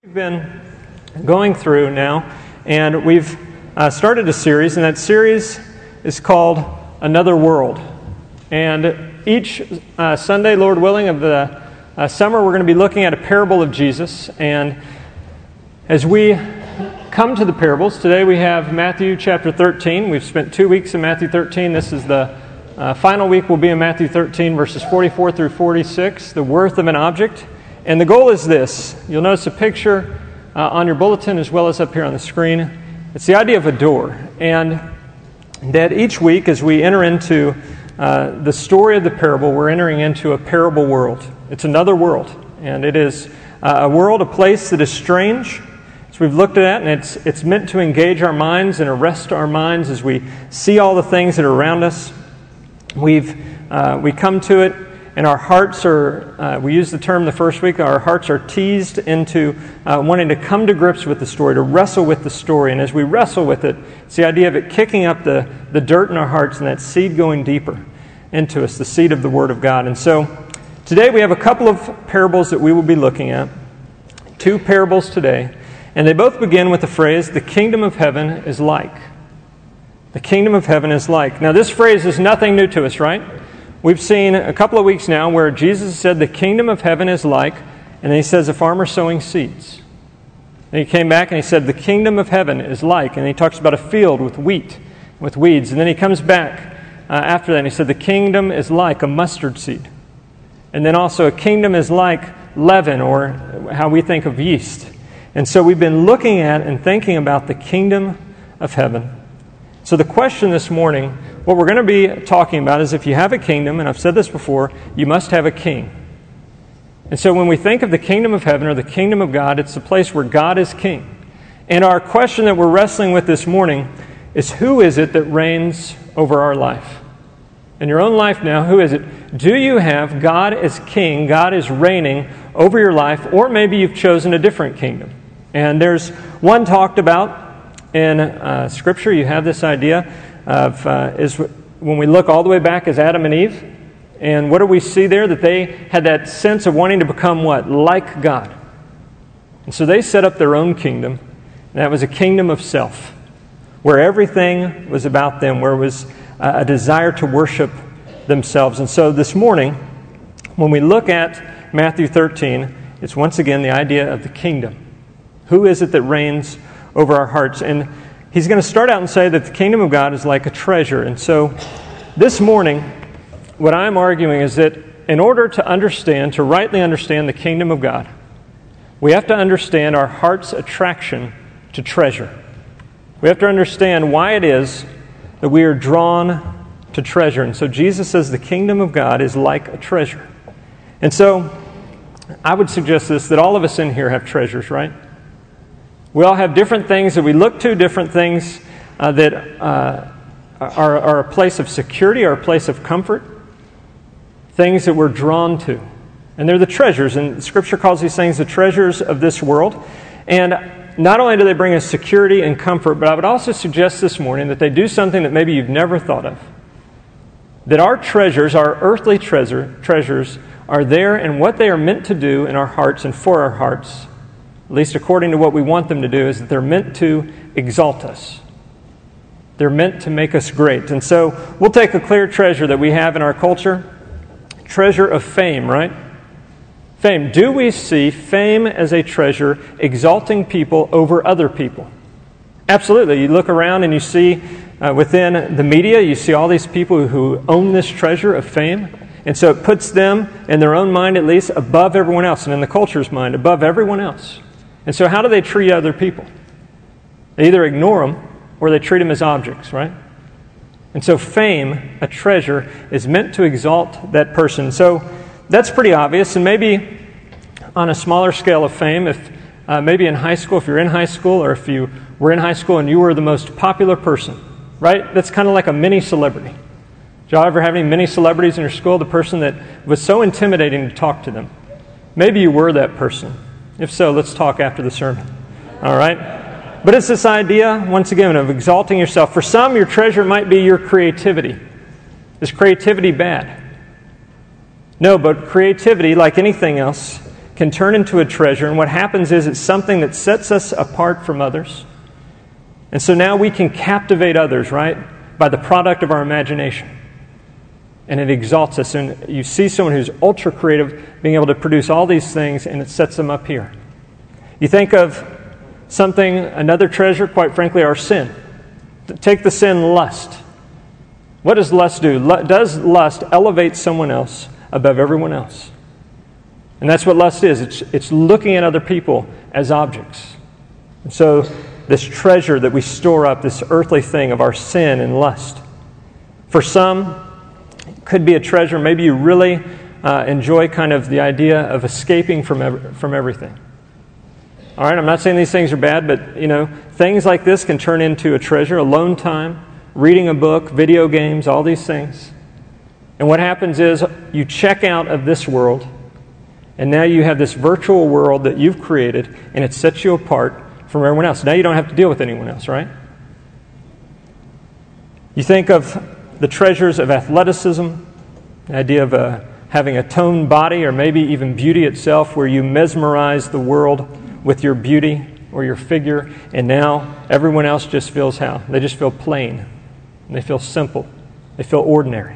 We've been going through now, and we've started a series, and that series is called Another World. And each Sunday, Lord willing, of the summer, we're going to be looking at a parable of Jesus. And as we come to the parables, today we have Matthew chapter 13. We've spent 2 weeks in Matthew 13. This is the final week will be in Matthew 13, verses 44 through 46, the worth of an object. And the goal is this. You'll notice a picture on your bulletin as well as up here on the screen. It's the idea of a door. And that each week as we enter into the story of the parable, we're entering into a parable world. It's another world. And it is a world, a place that is strange. So we've looked at it, and it's meant to engage our minds and arrest our minds as we see all the things that are around us. We come to it, and our hearts are, we used the term the first week, our hearts are teased into wanting to come to grips with the story, to wrestle with the story. And as we wrestle with it, it's the idea of it kicking up the dirt in our hearts and that seed going deeper into us, the seed of the Word of God. And so today we have a couple of parables that we will be looking at, 2 parables today, and they both begin with the phrase, the kingdom of heaven is like. The kingdom of heaven is like. Now this phrase is nothing new to us, right? We've seen a couple of weeks now where Jesus said the kingdom of heaven is like, and then he says a farmer sowing seeds. And he came back and he said the kingdom of heaven is like, and he talks about a field with wheat, with weeds. And then he comes back after that and he said the kingdom is like a mustard seed. And then also a kingdom is like leaven, or how we think of yeast. And so we've been looking at and thinking about the kingdom of heaven. So the question this morning, what we're going to be talking about is if you have a kingdom, and I've said this before, you must have a king. And so when we think of the kingdom of heaven or the kingdom of God, it's the place where God is king. And our question that we're wrestling with this morning is, who is it that reigns over our life? In your own life now, who is it? Do you have God as king, God is reigning over your life, or maybe you've chosen a different kingdom? And there's one talked about in Scripture. You have this idea of is when we look all the way back as Adam and Eve, and what do we see there? That they had that sense of wanting to become what? Like God. And so they set up their own kingdom, and that was a kingdom of self, where everything was about them, where it was a desire to worship themselves. And so this morning, when we look at Matthew 13, it's once again the idea of the kingdom. Who is it that reigns over our hearts? And he's going to start out and say that the kingdom of God is like a treasure. And so this morning, what I'm arguing is that in order to understand, to rightly understand the kingdom of God, we have to understand our heart's attraction to treasure. We have to understand why it is that we are drawn to treasure. And so Jesus says the kingdom of God is like a treasure. And so I would suggest this, that all of us in here have treasures, right? We all have different things that we look to, different things that are a place of security, or a place of comfort, things that we're drawn to. And they're the treasures, and Scripture calls these things the treasures of this world. And not only do they bring us security and comfort, but I would also suggest this morning that they do something that maybe you've never thought of. That our treasures, our earthly treasures, are there, and what they are meant to do in our hearts and for our hearts, at least according to what we want them to do, is that they're meant to exalt us. They're meant to make us great. And so we'll take a clear treasure that we have in our culture, treasure of fame, right? Fame. Do we see fame as a treasure exalting people over other people? Absolutely. You look around and you see within the media, you see all these people who own this treasure of fame. And so it puts them, in their own mind at least, above everyone else, and in the culture's mind, above everyone else. And so how do they treat other people? They either ignore them or they treat them as objects, right? And so fame, a treasure, is meant to exalt that person. So that's pretty obvious. And maybe on a smaller scale of fame, if maybe in high school, if you're in high school, or if you were in high school and you were the most popular person, right? That's kind of like a mini celebrity. Did y'all ever have any mini celebrities in your school? The person that was so intimidating to talk to them. Maybe you were that person. If so, let's talk after the sermon. All right? But it's this idea, once again, of exalting yourself. For some, your treasure might be your creativity. Is creativity bad? No, but creativity, like anything else, can turn into a treasure, and what happens is it's something that sets us apart from others. And so now we can captivate others, right, by the product of our imagination. And it exalts us. And you see someone who's ultra creative being able to produce all these things, and it sets them up here. You think of another treasure, quite frankly, our sin. Take the sin lust. What does lust do? Does lust elevate someone else above everyone else? And that's what lust is. It's looking at other people as objects. And so this treasure that we store up, this earthly thing of our sin and lust. For some, it could be a treasure. Maybe you really enjoy kind of the idea of escaping from everything. All right, I'm not saying these things are bad, but things like this can turn into a treasure, alone time, reading a book, video games, all these things. And what happens is you check out of this world, and now you have this virtual world that you've created, and it sets you apart from everyone else. Now you don't have to deal with anyone else, right? You think of the treasures of athleticism, the idea of having a toned body, or maybe even beauty itself, where you mesmerize the world with your beauty or your figure, and now everyone else just feels how? They just feel plain. They feel simple. They feel ordinary.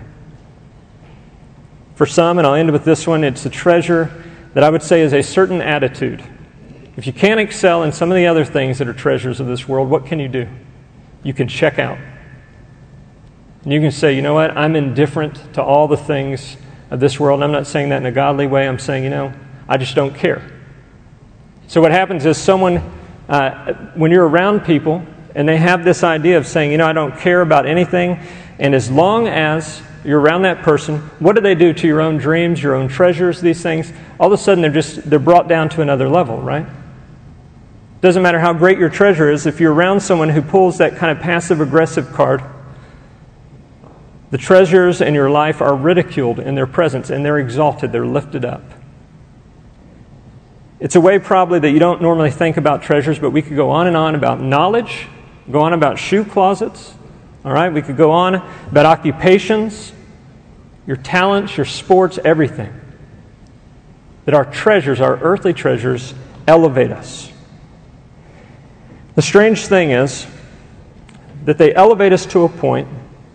For some, and I'll end with this one, it's a treasure that I would say is a certain attitude. If you can't excel in some of the other things that are treasures of this world, what can you do? You can check out. And you can say, you know what, I'm indifferent to all the things of this world. And I'm not saying that in a godly way. I'm saying, I just don't care. So what happens is someone, when you're around people, and they have this idea of saying, I don't care about anything, and as long as you're around that person, what do they do to your own dreams, your own treasures, these things? All of a sudden, they're brought down to another level, right? Doesn't matter how great your treasure is, if you're around someone who pulls that kind of passive-aggressive card, the treasures in your life are ridiculed in their presence, and they're exalted, they're lifted up. It's a way probably that you don't normally think about treasures, but we could go on and on about knowledge, go on about shoe closets, all right? We could go on about occupations, your talents, your sports, everything. That our treasures, our earthly treasures, elevate us. The strange thing is that they elevate us to a point,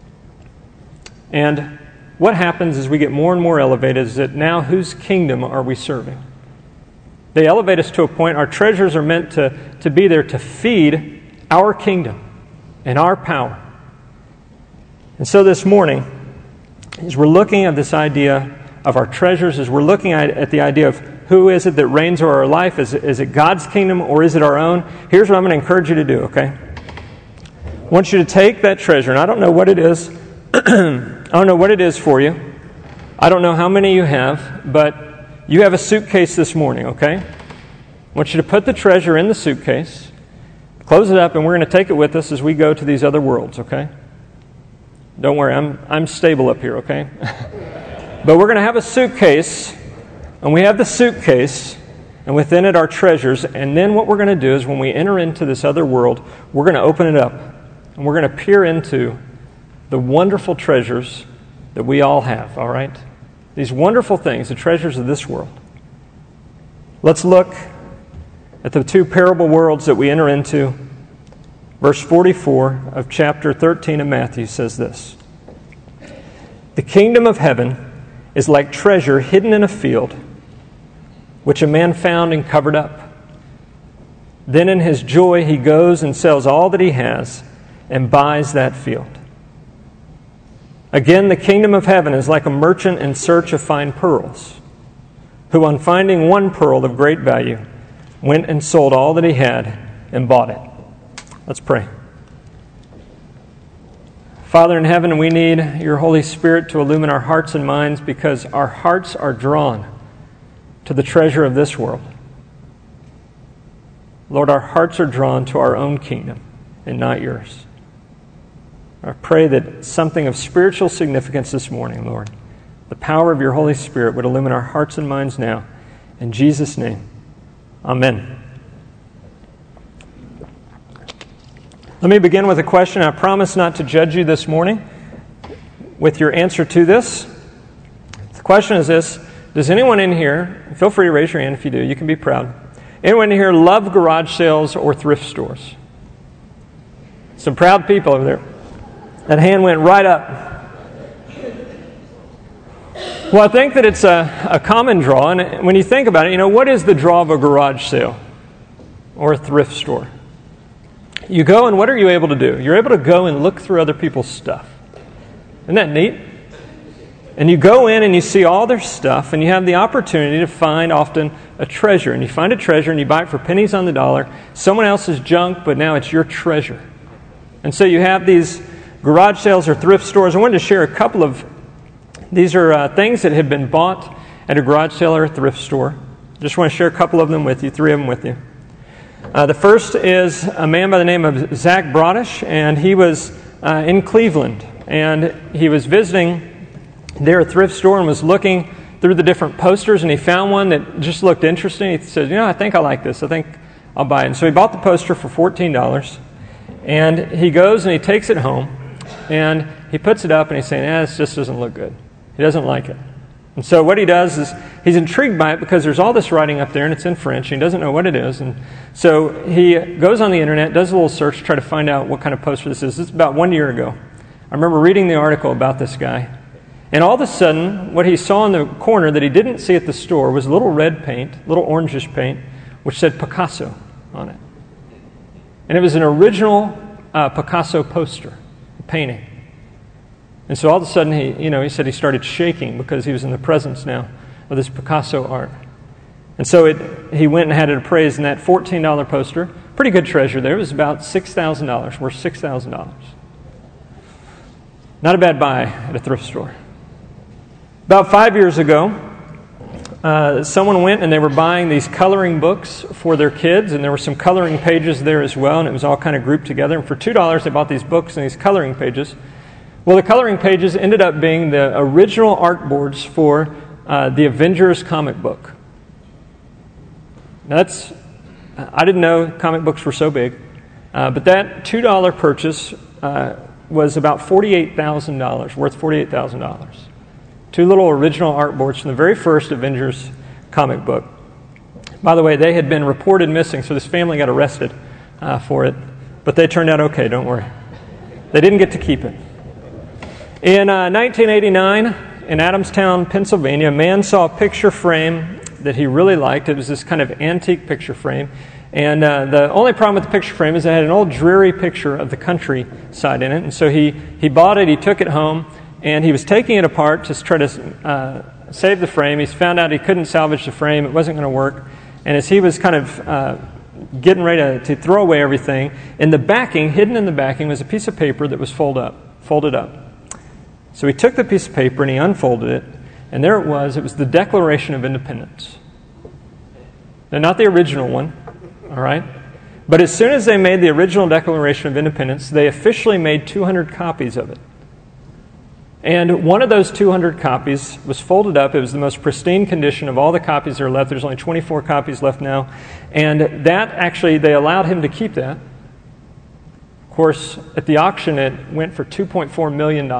and what happens as we get more and more elevated is that now whose kingdom are we serving? They elevate us to a point, our treasures are meant to be there to feed our kingdom and our power. And so this morning, as we're looking at this idea of our treasures, as we're looking at the idea of who is it that reigns over our life, is it God's kingdom or is it our own? Here's what I'm going to encourage you to do, okay? I want you to take that treasure, and I don't know what it is. I don't know what it is for you. I don't know how many you have, but you have a suitcase this morning, okay? I want you to put the treasure in the suitcase, close it up, and we're going to take it with us as we go to these other worlds, okay? Don't worry, I'm stable up here, okay? But we're going to have a suitcase, and we have the suitcase, and within it are treasures, and then what we're going to do is when we enter into this other world, we're going to open it up, and we're going to peer into the wonderful treasures that we all have, all right? These wonderful things, the treasures of this world. Let's look at the two parable worlds that we enter into. Verse 44 of chapter 13 of Matthew says this: "The kingdom of heaven is like treasure hidden in a field, which a man found and covered up. Then in his joy he goes and sells all that he has and buys that field. Again, the kingdom of heaven is like a merchant in search of fine pearls, who on finding one pearl of great value, went and sold all that he had and bought it." Let's pray. Father in heaven, we need your Holy Spirit to illumine our hearts and minds because our hearts are drawn to the treasure of this world. Lord, our hearts are drawn to our own kingdom and not yours. I pray that something of spiritual significance this morning, Lord, the power of your Holy Spirit would illumine our hearts and minds now. In Jesus' name, amen. Let me begin with a question. I promise not to judge you this morning with your answer to this. The question is this: Does anyone in here, feel free to raise your hand if you do, you can be proud. Anyone in here love garage sales or thrift stores? Some proud people over there. That hand went right up. Well, I think that it's a common draw, and when you think about it, what is the draw of a garage sale or a thrift store? You go, and what are you able to do? You're able to go and look through other people's stuff. Isn't that neat? And you go in and you see all their stuff, and you have the opportunity to find often a treasure. And you find a treasure and you buy it for pennies on the dollar. Someone else's junk, but now it's your treasure. And so you have these garage sales or thrift stores. I wanted to share a couple of, these are things that have been bought at a garage sale or a thrift store. Just want to share a couple of them with you, 3 of them with you. The first is a man by the name of Zach Brodish, and he was in Cleveland. And he was visiting their thrift store and was looking through the different posters, and he found one that just looked interesting. He said, I think I like this. I think I'll buy it. And so he bought the poster for $14, and he goes and he takes it home, and he puts it up, and he's saying, this just doesn't look good. He doesn't like it. And so what he does is he's intrigued by it because there's all this writing up there, and it's in French, and he doesn't know what it is. And so he goes on the internet, does a little search to try to find out what kind of poster this is. This is about 1 year ago. I remember reading the article about this guy. And all of a sudden, what he saw in the corner that he didn't see at the store was a little red paint, little orangish paint, which said Picasso on it. And it was an original Picasso poster, a painting. And so all of a sudden, he said he started shaking because he was in the presence now of this Picasso art. And so he went and had it appraised, and that $14 poster, pretty good treasure there, it was about $6,000, worth $6,000. Not a bad buy at a thrift store. About 5 years ago, someone went and they were buying these coloring books for their kids, and there were some coloring pages there as well, and it was all kind of grouped together. And for $2, they bought these books and these coloring pages. Well, the coloring pages ended up being the original art boards for the Avengers comic book. Now I didn't know comic books were so big, but that $2 purchase was about $48,000, worth $48,000. 2 little original art boards from the very first Avengers comic book. By the way, they had been reported missing, so this family got arrested for it, but they turned out okay, don't worry. They didn't get to keep it. In 1989, in Adamstown, Pennsylvania, a man saw a picture frame that he really liked. It was this kind of antique picture frame. And the only problem with the picture frame is it had an old dreary picture of the countryside in it. And so he bought it, he took it home, and he was taking it apart to try to save the frame. He found out he couldn't salvage the frame. It wasn't going to work. And as he was kind of getting ready to throw away everything, in the backing, hidden in the backing, was a piece of paper that was folded up. So he took the piece of paper and he unfolded it, and there it was. It was the Declaration of Independence. Now, not the original one, all right? But as soon as they made the original Declaration of Independence, they officially made 200 copies of it. And one of those 200 copies was folded up. It was the most pristine condition of all the copies that are left. There's only 24 copies left now. And that actually, they allowed him to keep that. Of course, at the auction, it went for $2.4 million.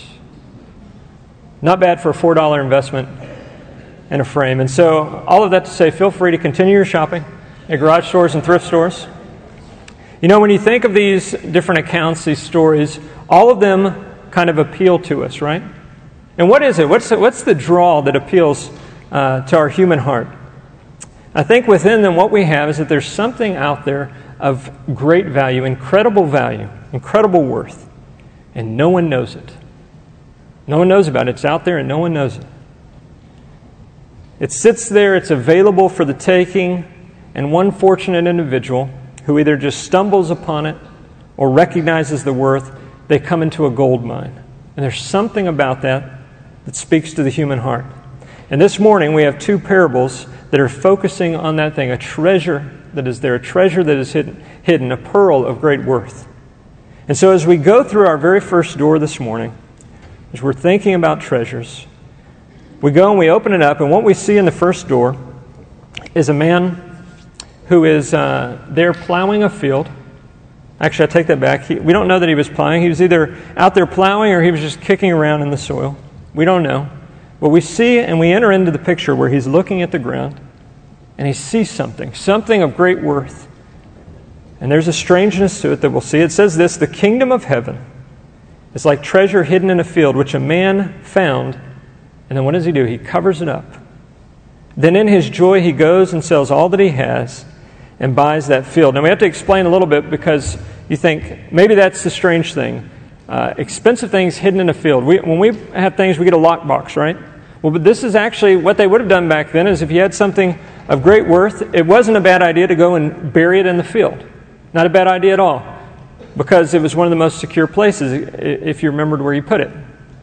Not bad for a $4 investment in a frame. And so all of that to say, feel free to continue your shopping at garage stores and thrift stores. When you think of these different accounts, these stories, all of them kind of appeal to us, right? And what is it? What's the draw that appeals to our human heart? I think within them what we have is that there's something out there of great value, incredible worth, and no one knows it. No one knows about it. It's out there and no one knows it. It sits there, it's available for the taking, and one fortunate individual who either just stumbles upon it or recognizes the worth, they come into a gold mine. And there's something about that speaks to the human heart. And this morning we have 2 parables that are focusing on that thing, a treasure that is there, a treasure that is hidden, a pearl of great worth. And so as we go through our very first door this morning, as we're thinking about treasures, we go and we open it up, and what we see in the first door is a man who is there plowing a field. Actually, I take that back. We don't know that he was plowing. He was either out there plowing or he was just kicking around in the soil. We don't know. But we see and we enter into the picture where he's looking at the ground and he sees something of great worth. And there's a strangeness to it that we'll see. It says this, the kingdom of heaven is like treasure hidden in a field, which a man found. And then what does he do? He covers it up. Then in his joy he goes and sells all that he has and buys that field. Now we have to explain a little bit because you think maybe that's the strange thing. Expensive things hidden in a field. When we have things, we get a lockbox, right? Well, but this is actually what they would have done back then is if you had something of great worth, it wasn't a bad idea to go and bury it in the field. Not a bad idea at all, because it was one of the most secure places if you remembered where you put it.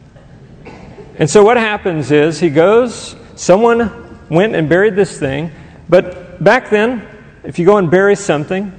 And so what happens is someone went and buried this thing, but back then, if you go and bury something,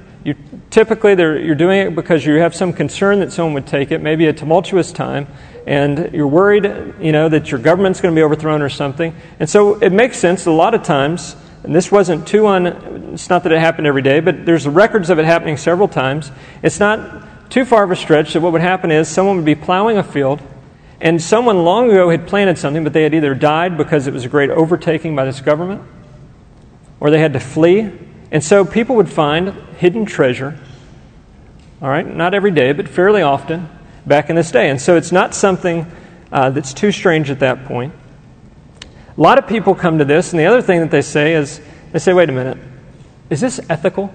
you're doing it because you have some concern that someone would take it, maybe a tumultuous time, and you're worried, that your government's going to be overthrown or something. And so it makes sense a lot of times. And this wasn't it's not that it happened every day, but there's records of it happening several times. It's not too far of a stretch that what would happen is someone would be plowing a field, and someone long ago had planted something, but they had either died because it was a great overtaking by this government, or they had to flee. And so people would find hidden treasure, all right, not every day, but fairly often back in this day. And so it's not something that's too strange at that point. A lot of people come to this, and the other thing that they say is, wait a minute, is this ethical?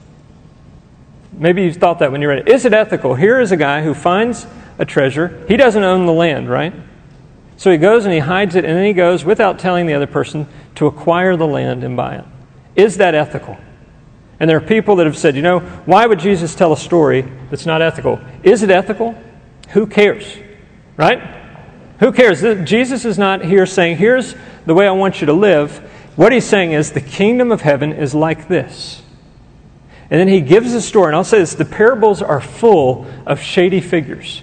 Maybe you've thought that when you read it. Is it ethical? Here is a guy who finds a treasure. He doesn't own the land, right? So he goes and he hides it, and then he goes, without telling the other person, to acquire the land and buy it. Is that ethical? And there are people that have said, why would Jesus tell a story that's not ethical? Is it ethical? Who cares? Right? Who cares? Jesus is not here saying, here's the way I want you to live. What he's saying is the kingdom of heaven is like this. And then he gives a story, and I'll say this, the parables are full of shady figures.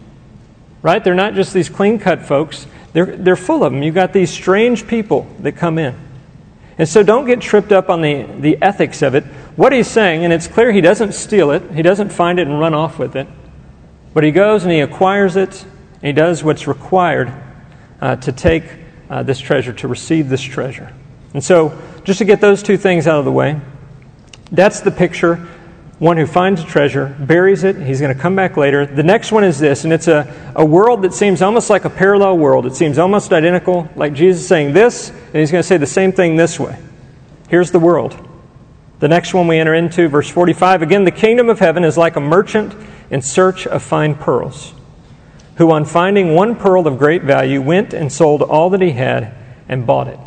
Right? They're not just these clean-cut folks. They're full of them. You've got these strange people that come in. And so don't get tripped up on the ethics of it. What he's saying, and it's clear he doesn't steal it. He doesn't find it and run off with it. But he goes and he acquires it. And he does what's required to take this treasure, to receive this treasure. And so, just to get those two things out of the way, that's the picture. One who finds a treasure, buries it, he's going to come back later. The next one is this, and it's a world that seems almost like a parallel world. It seems almost identical, like Jesus saying this, and he's going to say the same thing this way. Here's the world. The next one we enter into, verse 45, again, the kingdom of heaven is like a merchant in search of fine pearls, who on finding one pearl of great value went and sold all that he had and bought it.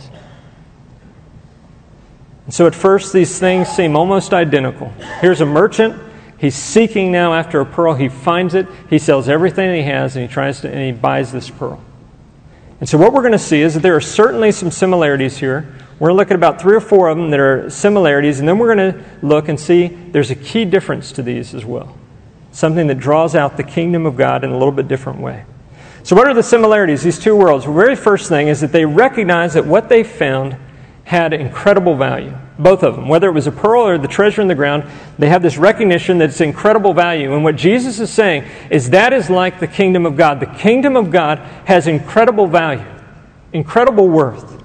And so at first these things seem almost identical. Here's a merchant. He's seeking now after a pearl. He finds it. He sells everything that he has and he buys this pearl. And so what we're going to see is that there are certainly some similarities here. We're going to look at about 3 or 4 of them that are similarities, and then we're going to look and see there's a key difference to these as well. Something that draws out the kingdom of God in a little bit different way. So what are the similarities, these two worlds? The very first thing is that they recognize that what they found had incredible value. Both of them, whether it was a pearl or the treasure in the ground, they have this recognition that it's incredible value. And what Jesus is saying is that is like the kingdom of God. The kingdom of God has incredible value, incredible worth.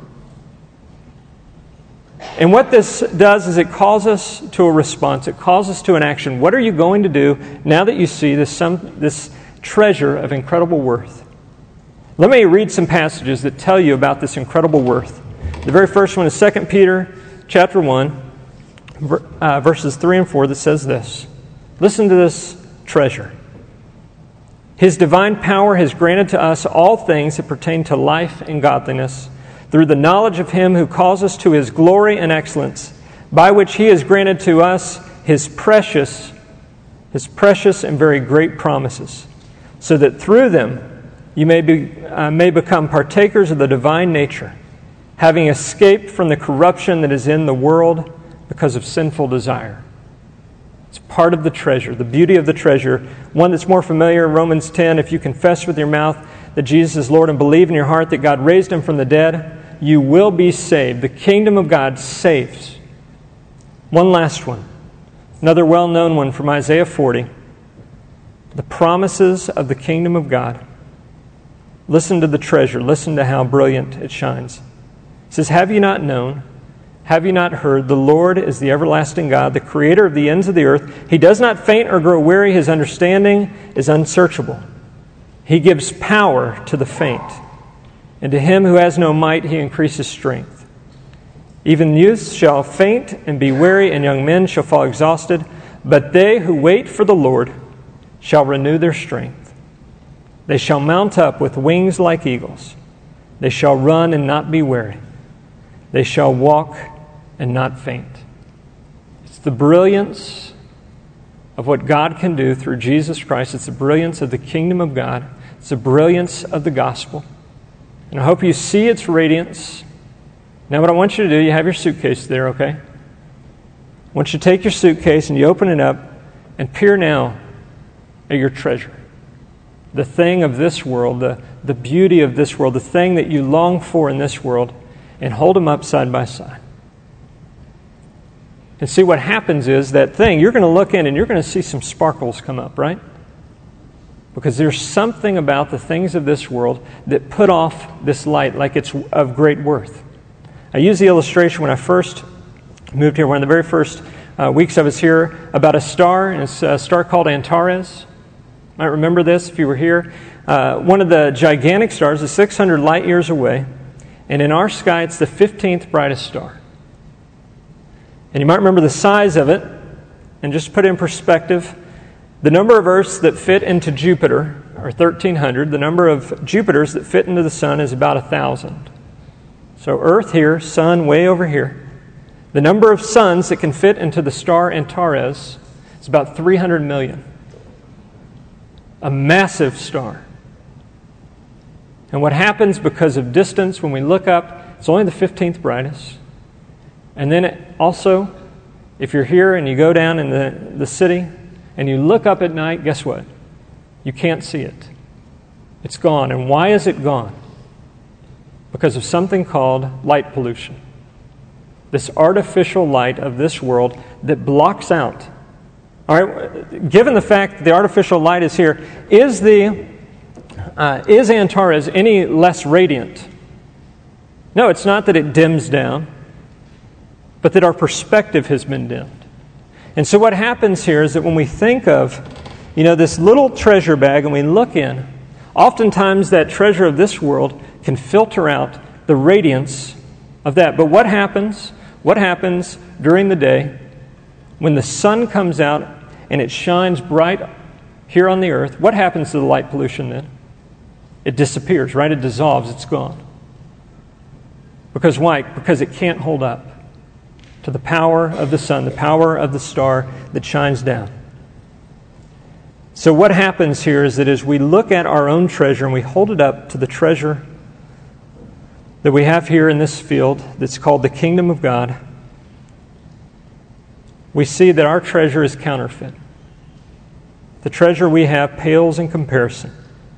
And what this does is it calls us to a response. It calls us to an action. What are you going to do now that you see this treasure of incredible worth? Let me read some passages that tell you about this incredible worth. The very first one is 2 Peter chapter 1, verses 3 and 4 that says this. Listen to this treasure. His divine power has granted to us all things that pertain to life and godliness, through the knowledge of Him who calls us to His glory and excellence, by which He has granted to us His precious and very great promises, so that through them you may become partakers of the divine nature, having escaped from the corruption that is in the world because of sinful desire. It's part of the treasure, the beauty of the treasure. One that's more familiar, Romans 10, if you confess with your mouth that Jesus is Lord and believe in your heart that God raised Him from the dead, you will be saved. The kingdom of God saves. One last one. Another well-known one from Isaiah 40. The promises of the kingdom of God. Listen to the treasure. Listen to how brilliant it shines. It says, have you not known? Have you not heard? The Lord is the everlasting God, the creator of the ends of the earth. He does not faint or grow weary. His understanding is unsearchable. He gives power to the faint, and to him who has no might he increases strength. Even youths shall faint and be weary, and young men shall fall exhausted. But they who wait for the Lord shall renew their strength. They shall mount up with wings like eagles. They shall run and not be weary. They shall walk and not faint. It's the brilliance of what God can do through Jesus Christ. It's the brilliance of the kingdom of God. It's the brilliance of the gospel. And I hope you see its radiance. Now what I want you to do, you have your suitcase there, okay? I want you to take your suitcase and you open it up and peer now at your treasure. The thing of this world, the beauty of this world, the thing that you long for in this world, and hold them up side by side. And see what happens is that thing, you're going to look in and you're going to see some sparkles come up, right? Because there's something about the things of this world that put off this light like it's of great worth. I used the illustration when I first moved here, one of the very first weeks I was here, about a star, and it's a star called Antares. You might remember this if you were here. One of the gigantic stars is 600 light years away, and in our sky it's the 15th brightest star. And you might remember the size of it, and just to put it in perspective, the number of Earths that fit into Jupiter are 1,300. The number of Jupiters that fit into the Sun is about 1,000. So Earth here, Sun way over here. The number of suns that can fit into the star Antares is about 300 million. A massive star. And what happens because of distance, when we look up, it's only the 15th brightest. And then also, if you're here and you go down in the city and you look up at night, guess what? You can't see it. It's gone. And why is it gone? Because of something called light pollution. This artificial light of this world that blocks out. All right, given the fact that the artificial light is here, is Antares any less radiant? No, it's not that it dims down, but that our perspective has been dimmed. And so what happens here is that when we think of, this little treasure bag and we look in, oftentimes that treasure of this world can filter out the radiance of that. But what happens during the day when the sun comes out and it shines bright here on the earth? What happens to the light pollution then? It disappears, right? It dissolves. It's gone. Because why? Because it can't hold up to the power of the sun, the power of the star that shines down. So what happens here is that as we look at our own treasure and we hold it up to the treasure that we have here in this field that's called the kingdom of God, we see that our treasure is counterfeit. The treasure we have pales in comparison.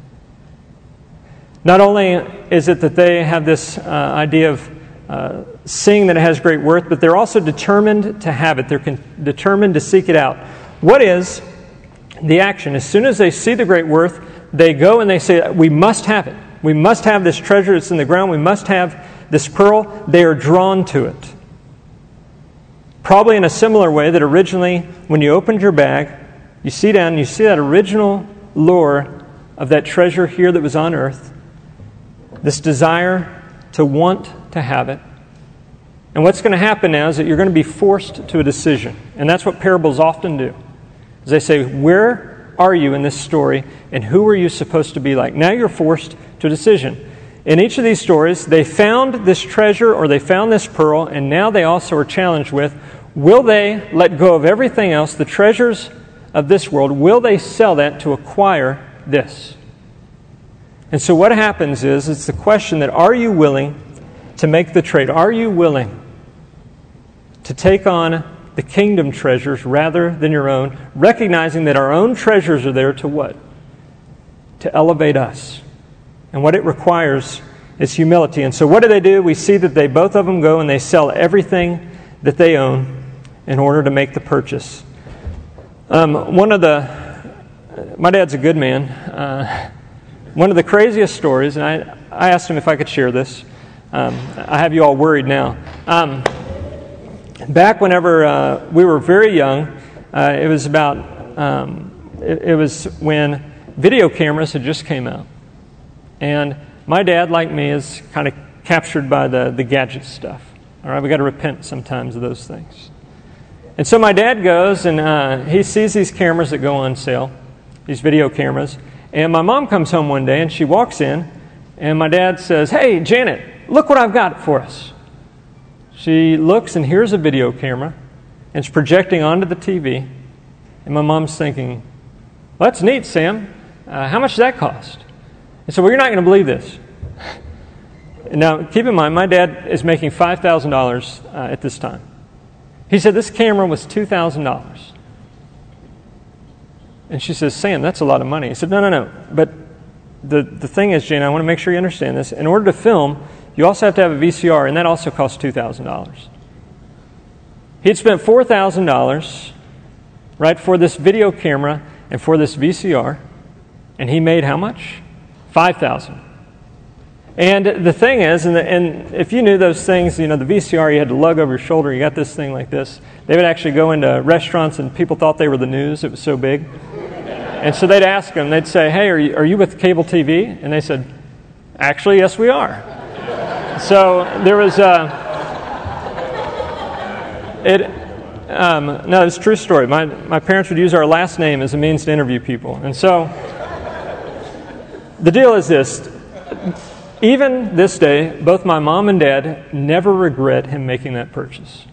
Not only is it that they have this idea of seeing that it has great worth, but they're also determined to have it. They're determined to seek it out. What is the action? As soon as they see the great worth, they go and they say, we must have it. We must have this treasure that's in the ground. We must have this pearl. They are drawn to it. Probably in a similar way that originally, when you opened your bag, you see down and you see that original lure of that treasure here that was on earth. This desire to want to have it. And what's going to happen now is that you're going to be forced to a decision. And that's what parables often do. Is they say, where are you in this story and who are you supposed to be like? Now you're forced to a decision. In each of these stories, they found this treasure or they found this pearl, and now they also are challenged with, will they let go of everything else, the treasures of this world? Will they sell that to acquire this? And so what happens is, it's the question that, are you willing to make the trade? Are you willing to take on the kingdom treasures rather than your own, recognizing that our own treasures are there to what? To elevate us. And what it requires is humility. And so what do? We see that both of them go and they sell everything that they own in order to make the purchase. My dad's a good man. one of the craziest stories, and I asked him if I could share this. I have you all worried now. Back whenever we were very young, it was about, it was when video cameras had just came out. And my dad, like me, is kind of captured by the gadget stuff. All right, we got to repent sometimes of those things. And so my dad goes and he sees these cameras that go on sale, these video cameras. And my mom comes home one day and she walks in and my dad says, "Hey, Janet, look what I've got for us." She looks and here's a video camera and it's projecting onto the TV. And my mom's thinking, "Well, that's neat, Sam. How much does that cost?" And so, "Well, you're not going to believe this." Now, keep in mind, my dad is making $5,000 at this time. He said this camera was $2,000. And she says, "Sam, that's a lot of money." He said, No. But the thing is, Jane, I want to make sure you understand this. In order to film, you also have to have a VCR, and that also costs $2,000. He'd spent $4,000, right, for this video camera and for this VCR, and he made how much? $5,000. And the thing is, and if you knew those things, the VCR you had to lug over your shoulder, you got this thing like this. They would actually go into restaurants and people thought they were the news. It was so big. And so they'd ask them, they'd say, "Hey, are you with cable TV?" And they said, "Actually, yes, we are." So there was no, it's a true story. My parents would use our last name as a means to interview people. And so the deal is this. Even this day, both my mom and dad never regret him making that purchase.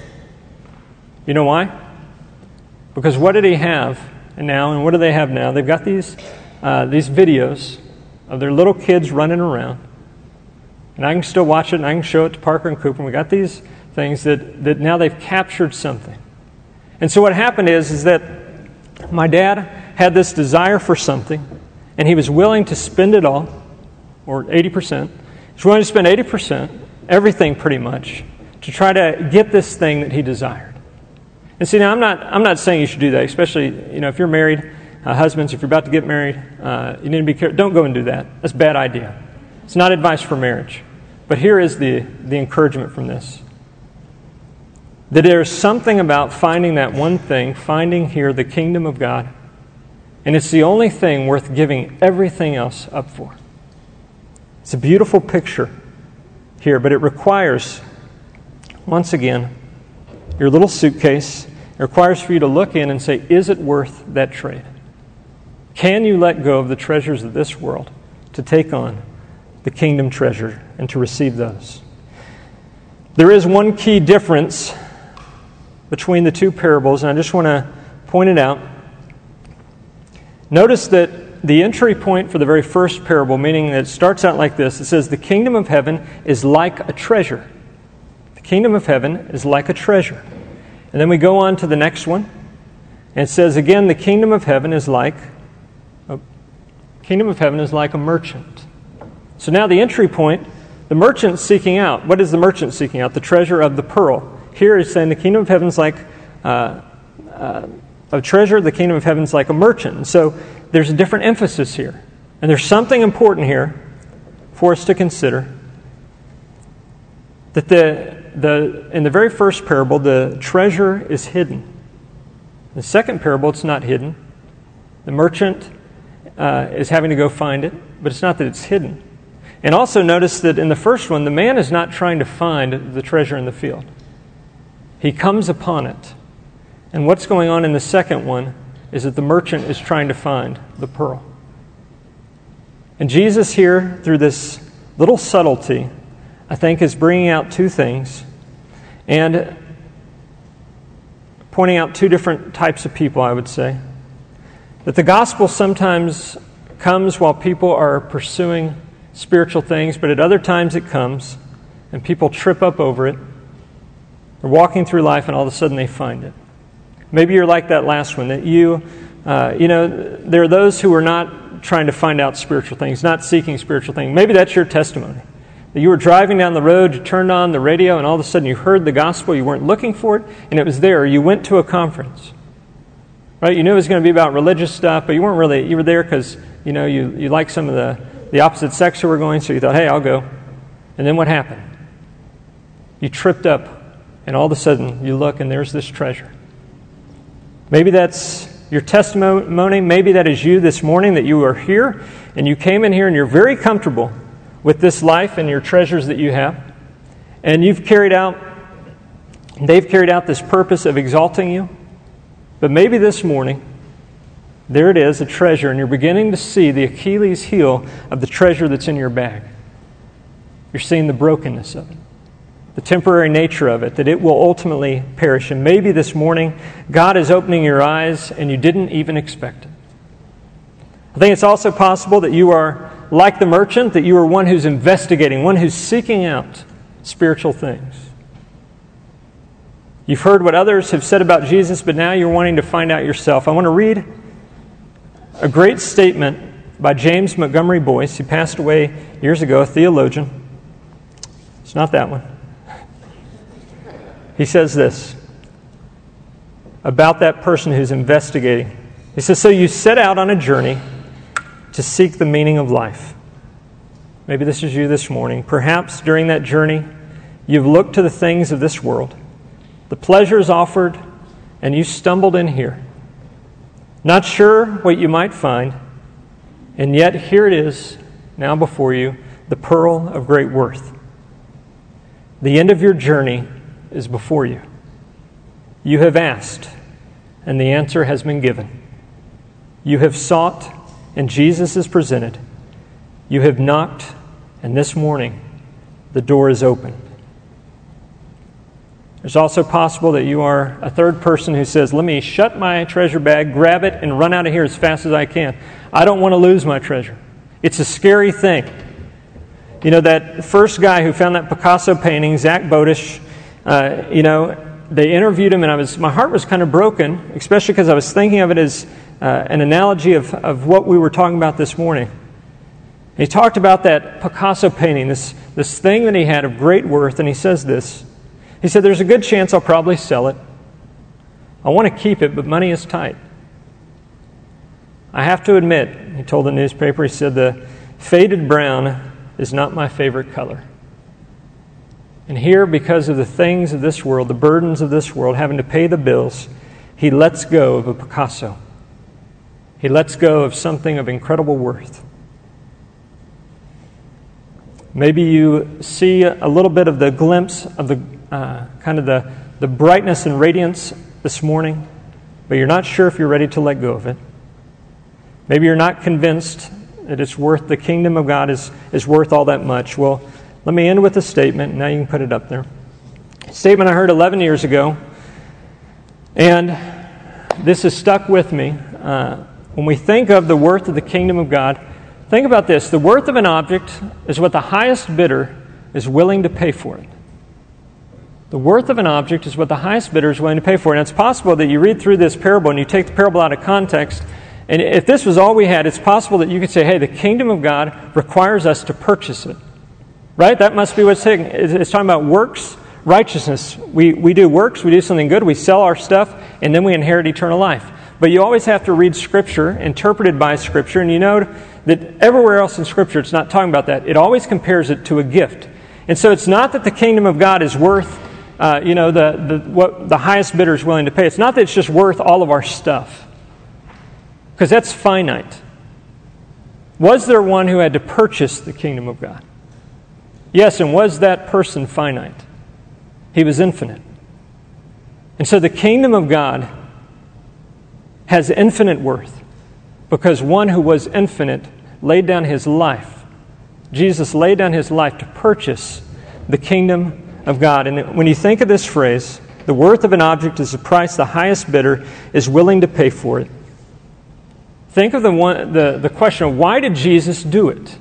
You know why? Because what did he have now, and what do they have now? They've got these videos of their little kids running around. And I can still watch it, and I can show it to Parker and Cooper. And we got these things that now they've captured something. And so what happened is that my dad had this desire for something, and he was willing to spend it all, or 80%. He's willing to spend 80%, everything pretty much, to try to get this thing that he desired. And see, now I'm not saying you should do that, especially if you're married, husbands, if you're about to get married, you need to be careful. Don't go and do that. That's a bad idea. It's not advice for marriage. But here is the encouragement from this. That there's something about finding that one thing, finding here the kingdom of God, and it's the only thing worth giving everything else up for. It's a beautiful picture here, but it requires, once again, your little suitcase. It requires for you to look in and say, is it worth that trade? Can you let go of the treasures of this world to take on the kingdom treasure and to receive those? There is one key difference between the two parables, and I just want to point it out. Notice that the entry point for the very first parable, meaning that it starts out like this. It says, the kingdom of heaven is like a treasure. The kingdom of heaven is like a treasure. And then we go on to the next one. And it says, again, the kingdom of heaven is like a merchant. So now the entry point, the merchant seeking out. What is the merchant seeking out? The treasure of the pearl. Here is saying the kingdom of heaven is like a treasure. The kingdom of heaven is like a merchant. And so there's a different emphasis here. And there's something important here for us to consider. That in the very first parable, the treasure is hidden. In the second parable, it's not hidden. The merchant is having to go find it, but it's not that it's hidden. And also notice that in the first one, the man is not trying to find the treasure in the field. He comes upon it. And what's going on in the second one is that the merchant is trying to find the pearl. And Jesus here, through this little subtlety, I think is bringing out two things and pointing out two different types of people, I would say. That the gospel sometimes comes while people are pursuing spiritual things, but at other times it comes and people trip up over it. They're walking through life and all of a sudden they find it. Maybe you're like that last one, that there are those who are not trying to find out spiritual things, not seeking spiritual things. Maybe that's your testimony. That you were driving down the road, you turned on the radio, and all of a sudden you heard the gospel. You weren't looking for it, and it was there. You went to a conference. Right? You knew it was going to be about religious stuff, but you weren't really, you were there because you like some of the opposite sex who were going, so you thought, hey, I'll go. And then what happened? You tripped up, and all of a sudden you look and there's this treasure. Maybe that's your testimony. Maybe that is you this morning, that you are here and you came in here and you're very comfortable with this life and your treasures that you have. And they've carried out this purpose of exalting you. But maybe this morning, there it is, a treasure, and you're beginning to see the Achilles heel of the treasure that's in your bag. You're seeing the brokenness of it, the temporary nature of it, that it will ultimately perish. And maybe this morning, God is opening your eyes and you didn't even expect it. I think it's also possible that you are like the merchant, that you are one who's investigating, one who's seeking out spiritual things. You've heard what others have said about Jesus, but now you're wanting to find out yourself. I want to read a great statement by James Montgomery Boyce. He passed away years ago, a theologian. It's not that one. He says this about that person who's investigating. He says, so you set out on a journey to seek the meaning of life. Maybe this is you this morning. Perhaps during that journey, you've looked to the things of this world, the pleasures offered, and you stumbled in here. Not sure what you might find, and yet here it is, now before you, the pearl of great worth. The end of your journey is before you. You have asked, and the answer has been given. You have sought, and Jesus is presented. You have knocked, and this morning, the door is open. It's also possible that you are a third person who says, let me shut my treasure bag, grab it, and run out of here as fast as I can. I don't want to lose my treasure. It's a scary thing. You know, that first guy who found that Picasso painting, Zach Bodish, they interviewed him, and my heart was kind of broken, especially because I was thinking of it as an analogy of what we were talking about this morning. He talked about that Picasso painting, this thing that he had of great worth, and he says this. He said, there's a good chance I'll probably sell it. I want to keep it, but money is tight. I have to admit, he told the newspaper, he said, the faded brown is not my favorite color. And here, because of the things of this world, the burdens of this world, having to pay the bills, he lets go of a Picasso. He lets go of something of incredible worth. Maybe you see a little bit of the glimpse of the the brightness and radiance this morning, but you're not sure if you're ready to let go of it. Maybe you're not convinced that it's worth, the kingdom of God is worth all that much. Well, let me end with a statement. Now you can put it up there. A statement I heard 11 years ago, and this has stuck with me. When we think of the worth of the kingdom of God, think about this. The worth of an object is what the highest bidder is willing to pay for it. The worth of an object is what the highest bidder is willing to pay for it. And it's possible that you read through this parable and you take the parable out of context, and if this was all we had, it's possible that you could say, hey, the kingdom of God requires us to purchase it. Right? That must be what's saying. It's talking about works, righteousness. We do works, we do something good, we sell our stuff, and then we inherit eternal life. But you always have to read Scripture, interpreted by Scripture, and you know that everywhere else in Scripture it's not talking about that. It always compares it to a gift. And so it's not that the kingdom of God is worth what the highest bidder is willing to pay. It's not that it's just worth all of our stuff, because that's finite. Was there one who had to purchase the kingdom of God? Yes, and was that person finite? He was infinite. And so the kingdom of God has infinite worth because one who was infinite laid down his life. Jesus laid down his life to purchase the kingdom of God. And when you think of this phrase, the worth of an object is the price the highest bidder is willing to pay for it. Think of the question of why did Jesus do it?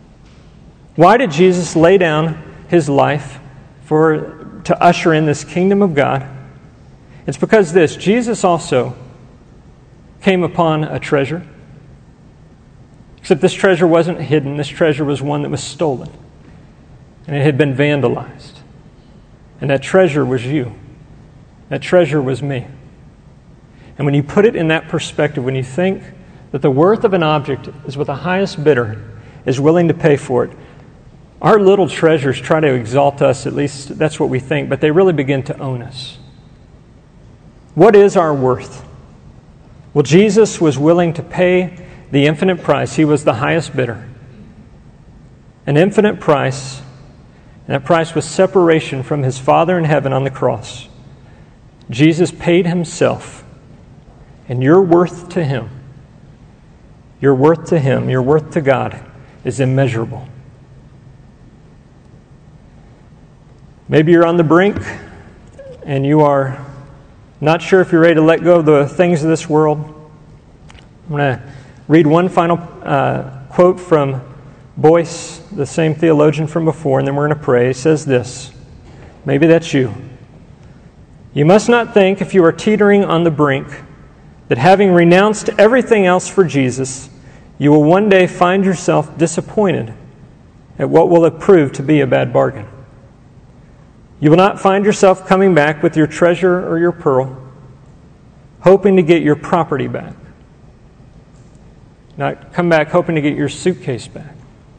Why did Jesus lay down his life to usher in this kingdom of God? It's because Jesus also came upon a treasure. Except this treasure wasn't hidden. This treasure was one that was stolen. And it had been vandalized. And that treasure was you. That treasure was me. And when you put it in that perspective, when you think that the worth of an object is what the highest bidder is willing to pay for it. Our little treasures try to exalt us, at least that's what we think, but they really begin to own us. What is our worth? Well, Jesus was willing to pay the infinite price. He was the highest bidder. An infinite price, and that price was separation from His Father in heaven on the cross. Jesus paid Himself, and your worth to Him, your worth to Him, your worth to God is immeasurable. Maybe you're on the brink and you are not sure if you're ready to let go of the things of this world. I'm going to read one final quote from Boyce, the same theologian from before, and then we're going to pray. He says this. Maybe that's you. You must not think, if you are teetering on the brink, that having renounced everything else for Jesus, you will one day find yourself disappointed at what will have proved to be a bad bargain. You will not find yourself coming back with your treasure or your pearl, hoping to get your property back. Not come back hoping to get your suitcase back.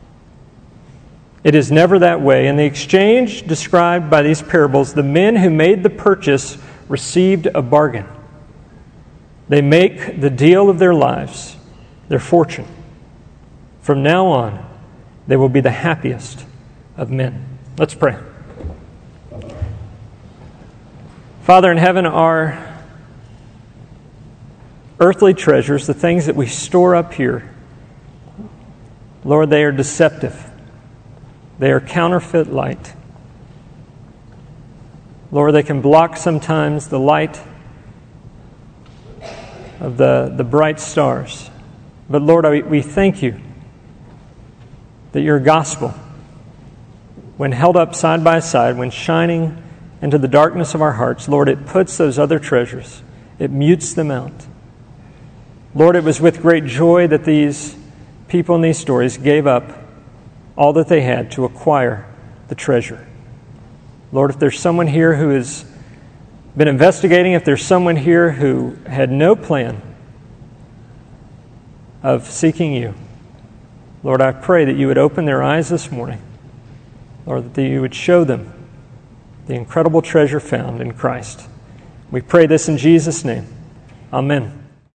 It is never that way. In the exchange described by these parables, the men who made the purchase received a bargain. They make the deal of their lives, their fortune. From now on, they will be the happiest of men. Let's pray. Father in heaven, our earthly treasures, the things that we store up here, Lord, they are deceptive. They are counterfeit light. Lord, they can block sometimes the light of the bright stars. But Lord, we thank you that your gospel, when held up side by side, when shining into the darkness of our hearts, Lord, it puts those other treasures, it mutes them out. Lord, it was with great joy that these people in these stories gave up all that they had to acquire the treasure. Lord, if there's someone here who has been investigating, if there's someone here who had no plan of seeking you, Lord, I pray that you would open their eyes this morning. Lord, that you would show them the incredible treasure found in Christ. We pray this in Jesus' name. Amen.